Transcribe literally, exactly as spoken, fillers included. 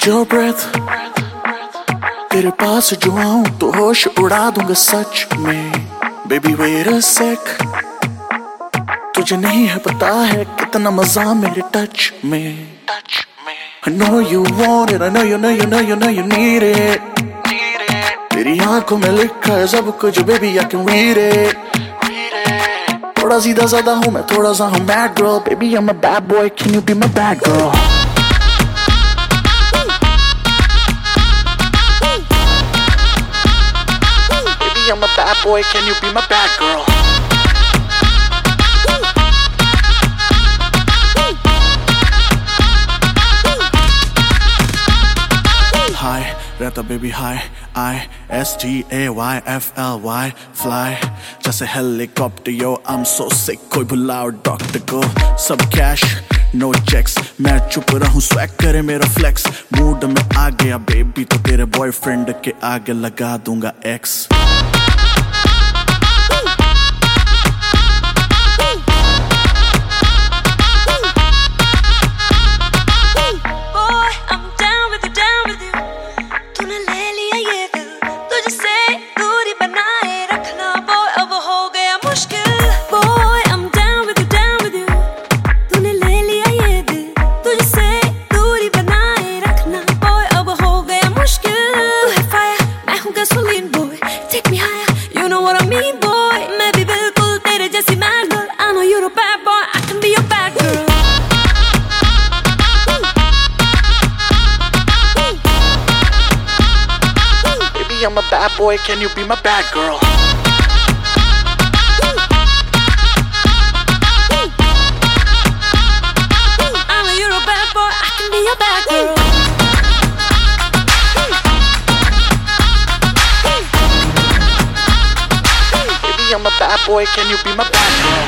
your breath, तेरे पास जो आऊं तो होश उड़ा दूंगा सच में. Baby wait a sec, तुझे नहीं है पता है कितना मजा मेरे टच में. I know you want it, I know you know you know you know you need it. तेरी आंखों में लिखा है सब कुछ baby I can read it. थोड़ा सीधा साधा हूँ मैं, थोड़ा सा हूँ bad girl. Baby I'm a bad boy, can you be my bad girl? Baby I'm a bad boy, can you be my bad girl? Hi, रहता baby hi, I S T A Y F L Y, fly जैसे helicopter yo, I'm so sick कोई बुलाओ doctor को. सब cash, no checks, मैं चुप रहूं swag करे मेरा flex. मूड में आ गया baby तो तेरे boyfriend के आगे लगा दूंगा X. Take me higher, you know what I mean, boy. मैं भी बिल्कुल तेरे जैसी mad girl. I know you're a bad boy, I can be your bad girl. Baby I'm a bad boy, can you be my bad girl? I know you're a bad boy, I can be your bad girl. I'm a bad boy, can you be my bad girl?